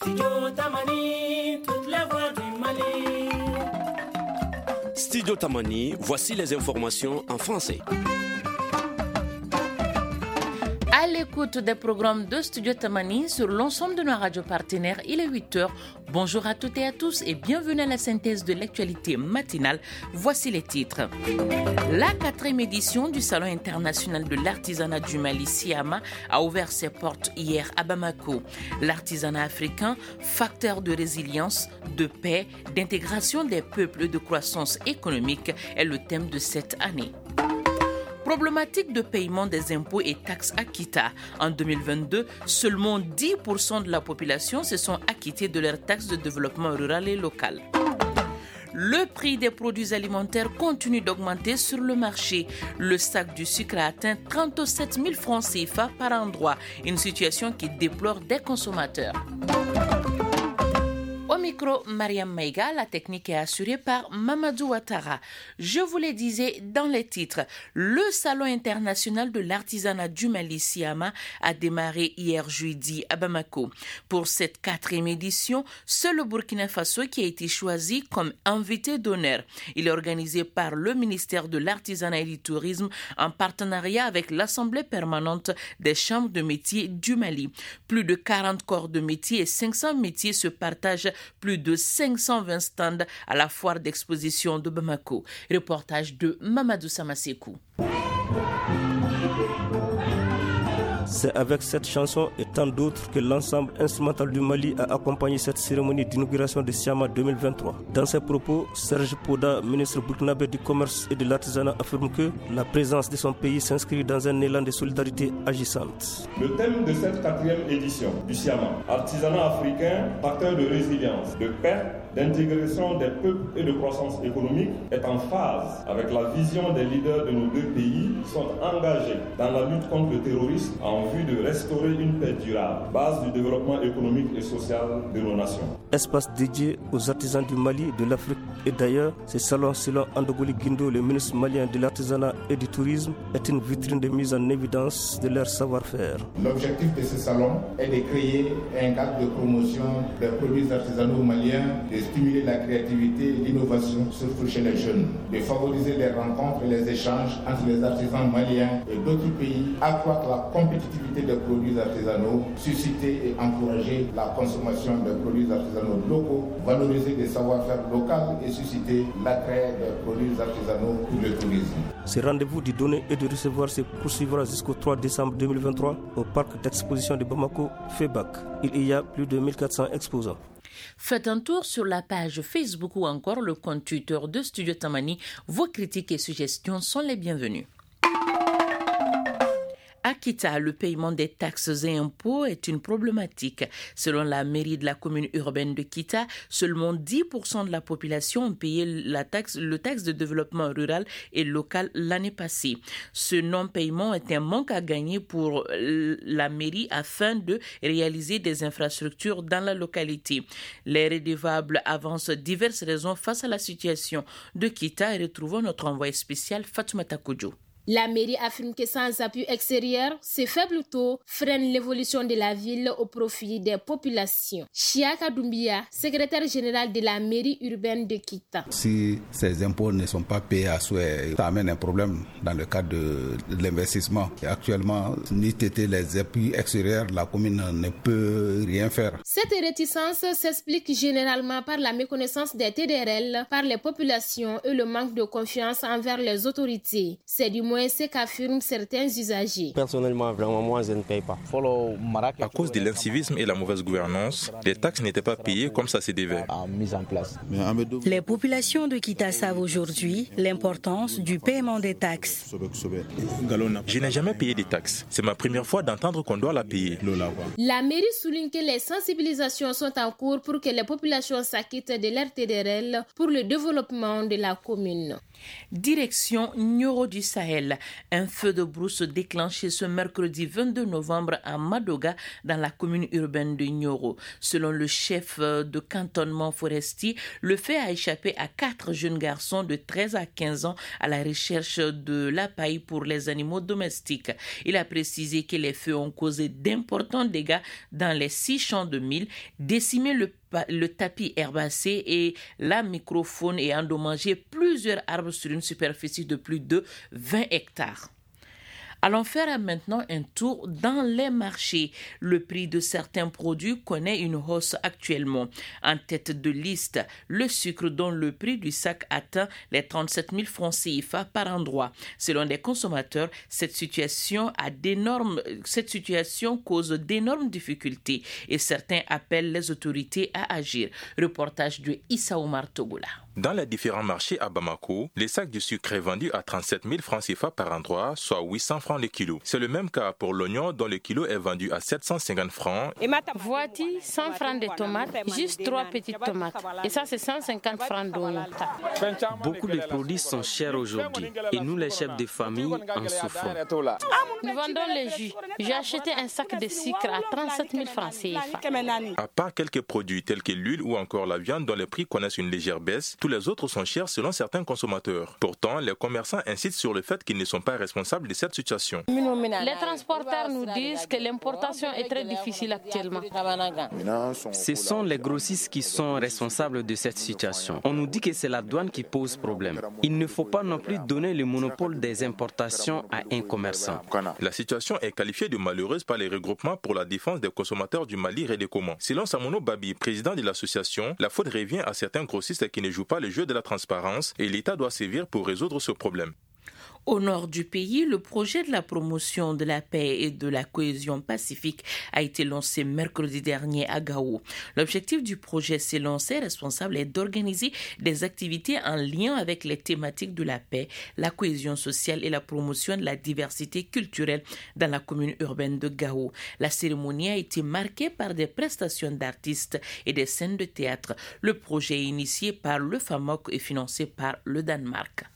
Studio Tamani, toutes les voix du Mali. Studio Tamani, voici les informations en français. À l'écoute des programmes de Studio Tamani sur l'ensemble de nos radios partenaires, il est 8h. Bonjour à toutes et à tous et bienvenue à la synthèse de l'actualité matinale. Voici les titres. La 4e édition du Salon international de l'artisanat du Mali, SIAMA, a ouvert ses portes hier à Bamako. L'artisanat africain, facteur de résilience, de paix, d'intégration des peuples et de croissance économique est le thème de cette année. Problématique de paiement des impôts et taxes Akita. En 2022, seulement 10% de la population se sont acquittés de leurs taxes de développement rural et local. Le prix des produits alimentaires continue d'augmenter sur le marché. Le sac du sucre a atteint 37 000 francs CFA par endroit, une situation qui déplore des consommateurs. Au micro, Mariam Maïga, la technique est assurée par Mamadou Ouattara. Je vous le disais dans les titres, le Salon international de l'artisanat du Mali, SIAMA, a démarré hier jeudi à Bamako. Pour cette 4e édition, c'est le Burkina Faso qui a été choisi comme invité d'honneur. Il est organisé par le ministère de l'Artisanat et du Tourisme en partenariat avec l'Assemblée permanente des chambres de métiers du Mali. Plus de 40 corps de métiers et 500 métiers se partagent plus de 520 stands à la foire d'exposition de Bamako. Reportage de Mamadou Samasekou. C'est avec cette chanson et tant d'autres que l'ensemble instrumental du Mali a accompagné cette cérémonie d'inauguration de SIAMA 2023. Dans ses propos, Serge Poda, ministre burkinabé du Commerce et de l'Artisanat, affirme que la présence de son pays s'inscrit dans un élan de solidarité agissante. Le thème de cette 4e édition du SIAMA, artisanat africain, facteur de résilience, de paix, d'intégration des peuples et de croissance économique, est en phase avec la vision des leaders de nos deux pays qui sont engagés dans la lutte contre le terrorisme en vue de restaurer une paix durable, base du développement économique et social de nos nations. Espace dédié aux artisans du Mali, de l'Afrique et d'ailleurs, ce salon, selon Andogoli Guindo, le ministre malien de l'Artisanat et du Tourisme, est une vitrine de mise en évidence de leur savoir-faire. L'objectif de ce salon est de créer un cadre de promotion des produits artisanaux maliens, de stimuler la créativité et l'innovation, surtout chez les jeunes, de favoriser les rencontres et les échanges entre les artisans maliens et d'autres pays, accroître la compétitivité des produits artisanaux, susciter et encourager la consommation des produits artisanaux locaux, valoriser des savoir-faire locaux et susciter l'attrait des produits artisanaux pour le tourisme. Ce rendez-vous de donner et de recevoir se poursuivra jusqu'au 3 décembre 2023 au parc d'exposition de Bamako, FEBAC. Il y a plus de 1400 exposants. Faites un tour sur la page Facebook ou encore le compte Twitter de Studio Tamani. Vos critiques et suggestions sont les bienvenues. À Kita, le paiement des taxes et impôts est une problématique. Selon la mairie de la commune urbaine de Kita, seulement 10% de la population ont payé le taxe de développement rural et local l'année passée. Ce non-paiement est un manque à gagner pour la mairie afin de réaliser des infrastructures dans la localité. Les redevables avancent diverses raisons face à la situation de Kita et retrouvons notre envoyé spécial Fatoumata Kodjo. La mairie affirme que sans appui extérieur, ces faibles taux freinent l'évolution de la ville au profit des populations. Chiaka Doumbia, secrétaire général de la mairie urbaine de Kita. Si ces impôts ne sont pas payés à souhait, ça amène un problème dans le cadre de l'investissement. Et actuellement, ni tété les appuis extérieurs, la commune ne peut rien faire. Cette réticence s'explique généralement par la méconnaissance des TDRL par les populations et le manque de confiance envers les autorités. C'est du moins ce qu'affirment certains usagers. Personnellement, vraiment, moi, je ne paye pas. À cause de l'incivisme et la mauvaise gouvernance, les taxes n'étaient pas payées comme ça se devait. Les populations de Kita savent aujourd'hui l'importance du paiement des taxes. Je n'ai jamais payé des taxes. C'est ma première fois d'entendre qu'on doit la payer. La mairie souligne que les sensibilisations sont en cours pour que les populations s'acquittent de leur TDRL pour le développement de la commune. Direction Nioro du Sahel. Sahel. Un feu de brousse déclenché ce mercredi 22 novembre à Madoga, dans la commune urbaine de Nioro. Selon le chef de cantonnement forestier, le feu a échappé à 4 jeunes garçons de 13 à 15 ans à la recherche de la paille pour les animaux domestiques. Il a précisé que les feux ont causé d'importants dégâts dans les 6 champs de mil, décimé le tapis herbacé et la microfaune et endommagé plusieurs arbres sur une superficie de plus de 20 hectares. Allons faire maintenant un tour dans les marchés. Le prix de certains produits connaît une hausse actuellement. En tête de liste, le sucre dont le prix du sac atteint les 37 000 francs CFA par endroit. Selon les consommateurs, cette situation cause d'énormes difficultés et certains appellent les autorités à agir. Reportage de Issa Omar Togola. Dans les différents marchés à Bamako, les sacs de sucre est vendu à 37 000 francs CFA par endroit, soit 800 francs le kilo. C'est le même cas pour l'oignon dont le kilo est vendu à 750 francs. Voici 100 francs de tomates, juste 3 petites tomates. Et ça, c'est 150 francs d'oignon. Beaucoup de produits sont chers aujourd'hui et nous, les chefs de famille, en souffrons. Nous vendons les jus. J'ai acheté un sac de sucre à 37 000 francs CFA. À part quelques produits tels que l'huile ou encore la viande dont les prix connaissent une légère baisse, tous les autres sont chers selon certains consommateurs. Pourtant, les commerçants insistent sur le fait qu'ils ne sont pas responsables de cette situation. Les transporteurs nous disent que l'importation est très difficile actuellement. Ce sont les grossistes qui sont responsables de cette situation. On nous dit que c'est la douane qui pose problème. Il ne faut pas non plus donner le monopole des importations à un commerçant. La situation est qualifiée de malheureuse par les regroupements pour la défense des consommateurs du Mali Redecoma. Selon Samono Babi, président de l'association, la faute revient à certains grossistes qui ne jouent pas le jeu de la transparence et l'État doit sévir pour résoudre ce problème. Au nord du pays, le projet de la promotion de la paix et de la cohésion pacifique a été lancé mercredi dernier à Gao. L'objectif du projet, selon ses responsables, est d'organiser des activités en lien avec les thématiques de la paix, la cohésion sociale et la promotion de la diversité culturelle dans la commune urbaine de Gao. La cérémonie a été marquée par des prestations d'artistes et des scènes de théâtre. Le projet est initié par le FAMOC et financé par le Danemark.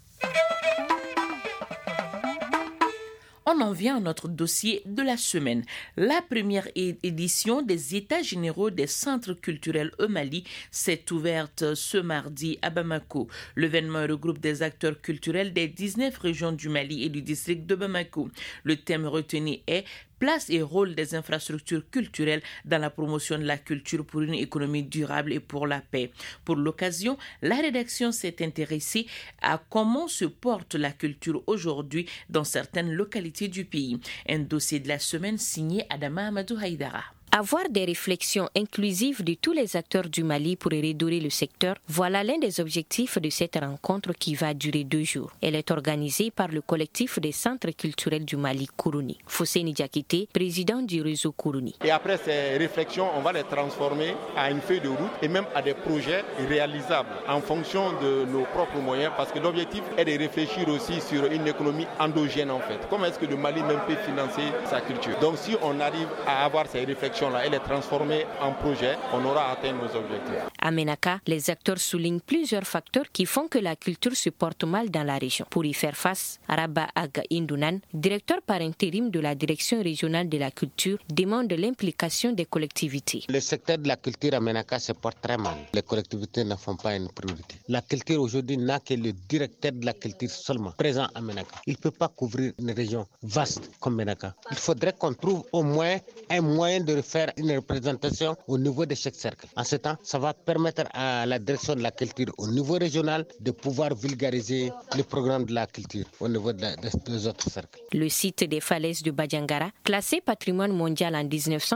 On en vient à notre dossier de la semaine. La première édition des États généraux des centres culturels au Mali s'est ouverte ce mardi à Bamako. L'événement regroupe des acteurs culturels des 19 régions du Mali et du district de Bamako. Le thème retenu est place et rôle des infrastructures culturelles dans la promotion de la culture pour une économie durable et pour la paix. Pour l'occasion, la rédaction s'est intéressée à comment se porte la culture aujourd'hui dans certaines localités du pays. Un dossier de la semaine signé Adama Amadou Haïdara. Avoir des réflexions inclusives de tous les acteurs du Mali pour redorer le secteur, voilà l'un des objectifs de cette rencontre qui va durer 2 jours. Elle est organisée par le collectif des centres culturels du Mali, Kourouni. Fosseni Diakité, président du réseau Kourouni. Et après ces réflexions, on va les transformer à une feuille de route et même à des projets réalisables en fonction de nos propres moyens, parce que l'objectif est de réfléchir aussi sur une économie endogène en fait. Comment est-ce que le Mali même peut financer sa culture? Donc si on arrive à avoir ces réflexions et les transformer en projet, on aura atteint nos objectifs. À Ménaka, les acteurs soulignent plusieurs facteurs qui font que la culture se porte mal dans la région. Pour y faire face, Araba Aga Indounan, directeur par intérim de la direction régionale de la culture, demande l'implication des collectivités. Le secteur de la culture à Ménaka se porte très mal. Les collectivités ne font pas une priorité. La culture aujourd'hui n'a que le directeur de la culture seulement présent à Ménaka. Il ne peut pas couvrir une région vaste comme Ménaka. Il faudrait qu'on trouve au moins un moyen de faire une représentation au niveau de chaque cercle. En ce temps, ça va permettre à la direction de la culture au niveau régional de pouvoir vulgariser le programme de la culture au niveau des autres cercles. Le site des falaises de Badiangara, classé patrimoine mondial en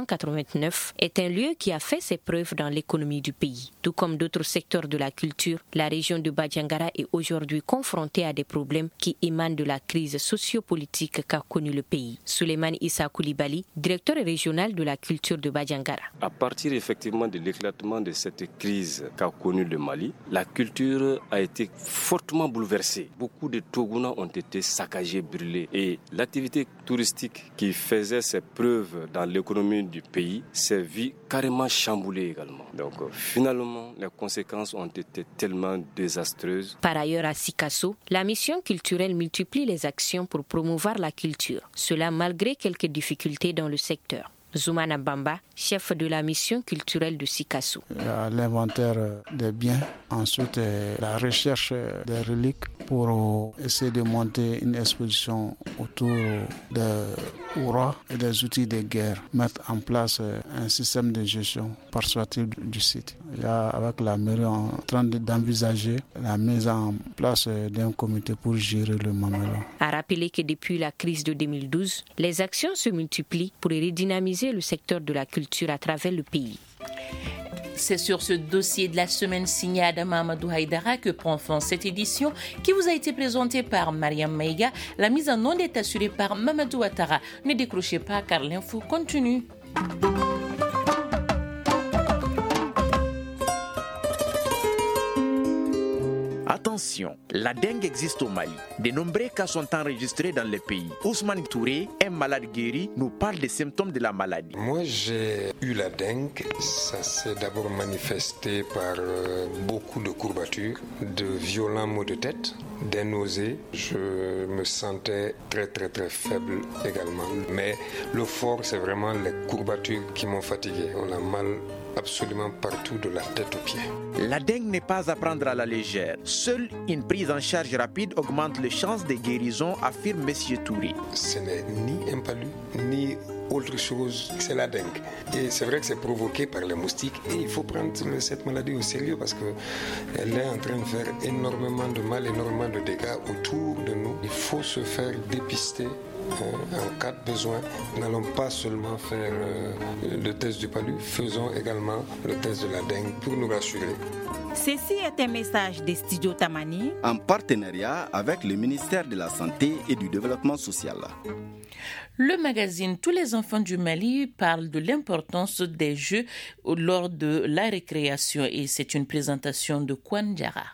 1989, est un lieu qui a fait ses preuves dans l'économie du pays. Tout comme d'autres secteurs de la culture, la région de Badiangara est aujourd'hui confrontée à des problèmes qui émanent de la crise sociopolitique qu'a connue le pays. Souleymane Issa Koulibaly, directeur régional de la culture culture de Badiangara. À partir effectivement de l'éclatement de cette crise qu'a connue le Mali, la culture a été fortement bouleversée. Beaucoup de Togona ont été saccagés, brûlés. Et l'activité touristique qui faisait ses preuves dans l'économie du pays s'est vue carrément chamboulée également. Donc finalement, les conséquences ont été tellement désastreuses. Par ailleurs, à Sikasso, la mission culturelle multiplie les actions pour promouvoir la culture. Cela malgré quelques difficultés dans le secteur. Zoumana Bamba, chef de la mission culturelle de Sikasso. Il y a l'inventaire des biens, ensuite la recherche des reliques pour essayer de monter une exposition autour des ourats et des outils de guerre, mettre en place un système de gestion participative du site. Il y a avec la mairie en train d'envisager la mise en place d'un comité pour gérer le Mamelon. A rappeler que depuis la crise de 2012, les actions se multiplient pour redynamiser le secteur de la culture à travers le pays. C'est sur ce dossier de la semaine signé Adam Amadou Haïdara que prend fin cette édition qui vous a été présentée par Mariam Maïga. La mise en onde est assurée par Mamadou Ouattara. Ne décrochez pas car l'info continue. Attention, la dengue existe au Mali. De nombreux cas sont enregistrés dans le pays. Ousmane Touré, un malade guéri, nous parle des symptômes de la maladie. Moi, j'ai eu la dengue. Ça s'est d'abord manifesté par beaucoup de courbatures, de violents maux de tête, des nausées. Je me sentais très faible également. Mais le fort, c'est vraiment les courbatures qui m'ont fatigué. On a mal absolument partout de la tête aux pieds. La dengue n'est pas à prendre à la légère. Seule une prise en charge rapide augmente les chances de guérison, affirme M. Touré. Ce n'est ni un palu, ni autre chose, c'est la dengue. Et c'est vrai que c'est provoqué par les moustiques et il faut prendre cette maladie au sérieux parce qu'elle est en train de faire énormément de mal, énormément de dégâts autour de nous. Il faut se faire dépister. En cas de besoin, nous n'allons pas seulement faire le test du palu, faisons également le test de la dengue pour nous rassurer. Ceci est un message des studios Tamani en partenariat avec le ministère de la Santé et du Développement social. Le magazine Tous les enfants du Mali parle de l'importance des jeux lors de la récréation et c'est une présentation de Kwan Diarra.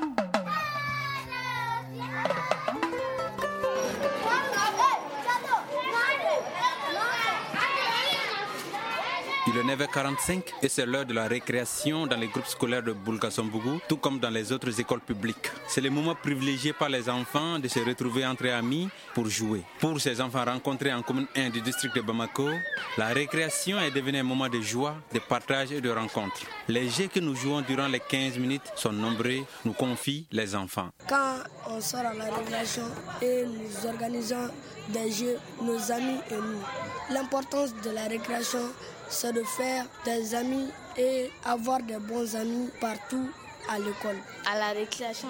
Il est 9h45 et c'est l'heure de la récréation dans les groupes scolaires de Boulgasombougou, tout comme dans les autres écoles publiques. C'est le moment privilégié par les enfants de se retrouver entre amis pour jouer. Pour ces enfants rencontrés en commune 1 du district de Bamako, la récréation est devenue un moment de joie, de partage et de rencontre. Les jeux que nous jouons durant les 15 minutes sont nombreux, nous confient les enfants. Quand on sort à la récréation et nous organisons des jeux, nos amis et nous, l'importance de la récréation, c'est de faire des amis et avoir des bons amis partout à l'école. À la récréation,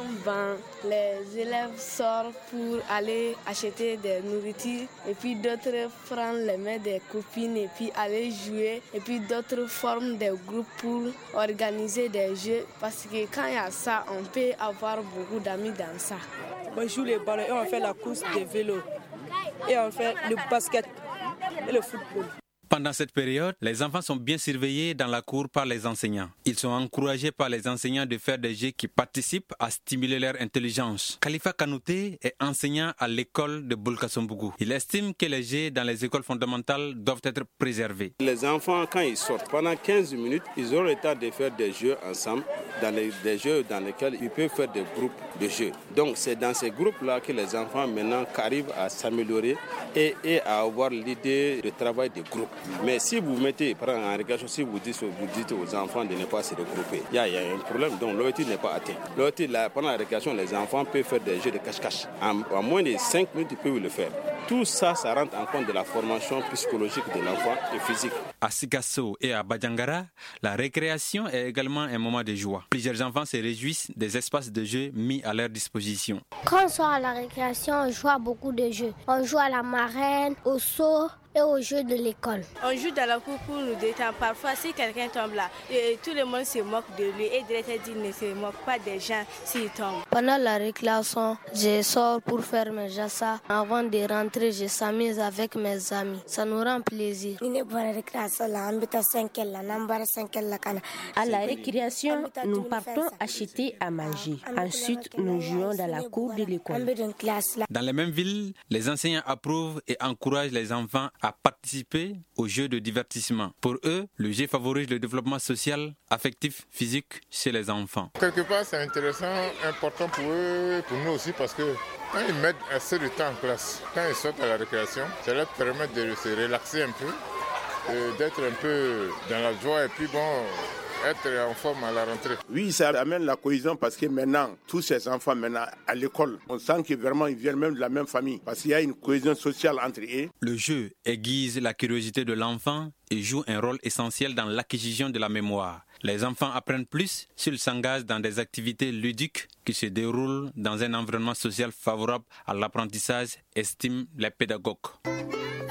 les élèves sortent pour aller acheter des nourritures et puis d'autres prennent les mains des copines et puis aller jouer et puis d'autres forment des groupes pour organiser des jeux parce que quand il y a ça, on peut avoir beaucoup d'amis dans ça. On joue les ballons et on fait la course des vélos et on fait le basket et le football. Pendant cette période, les enfants sont bien surveillés dans la cour par les enseignants. Ils sont encouragés par les enseignants de faire des jeux qui participent à stimuler leur intelligence. Khalifa Kanouté est enseignant à l'école de Boulgasombougou. Il estime que les jeux dans les écoles fondamentales doivent être préservés. Les enfants, quand ils sortent, pendant 15 minutes, ils auront le temps de faire des jeux ensemble, des jeux dans lesquels ils peuvent faire des groupes de jeux. Donc c'est dans ces groupes-là que les enfants maintenant arrivent à s'améliorer et à avoir l'idée de travail de groupe. Mais si vous mettez en récréation, si vous dites aux enfants de ne pas se regrouper, il y a un problème, donc l'objectif n'est pas atteint. L'objectif, pendant la récréation, les enfants peuvent faire des jeux de cache-cache. En moins de 5 minutes, ils peuvent le faire. Tout ça, ça rentre en compte de la formation psychologique de l'enfant et physique. À Sikasso et à Badiangara, la récréation est également un moment de joie. Plusieurs enfants se réjouissent des espaces de jeux mis à leur disposition. Quand on sort à la récréation, on joue à beaucoup de jeux. On joue à la marraine, au saut, et aux jeux de l'école. On joue dans la cour pour nous détendre. Parfois, si quelqu'un tombe là, tout le monde se moque de lui et directeur dit ne se moque pas des gens s'ils tombent. Pendant la récréation, je sors pour faire mes jassa. Avant de rentrer, je s'amuse avec mes amis. Ça nous rend plaisir. À la récréation, nous partons acheter à manger. Ensuite, nous jouons dans la cour de l'école. Dans les mêmes villes, les enseignants approuvent et encouragent les enfants à participer aux jeux de divertissement. Pour eux, le jeu favorise le développement social, affectif, physique chez les enfants. Quelque part, c'est intéressant, important pour eux, pour nous aussi, parce que quand ils mettent assez de temps en classe, quand ils sortent à la récréation, ça leur permet de se relaxer un peu, d'être un peu dans la joie et puis être en forme à la rentrée. Oui, ça amène la cohésion parce que maintenant, tous ces enfants maintenant à l'école, on sent que vraiment ils viennent même de la même famille parce qu'il y a une cohésion sociale entre eux. Le jeu aiguise la curiosité de l'enfant et joue un rôle essentiel dans l'acquisition de la mémoire. Les enfants apprennent plus s'ils s'engagent dans des activités ludiques qui se déroulent dans un environnement social favorable à l'apprentissage, estiment les pédagogues.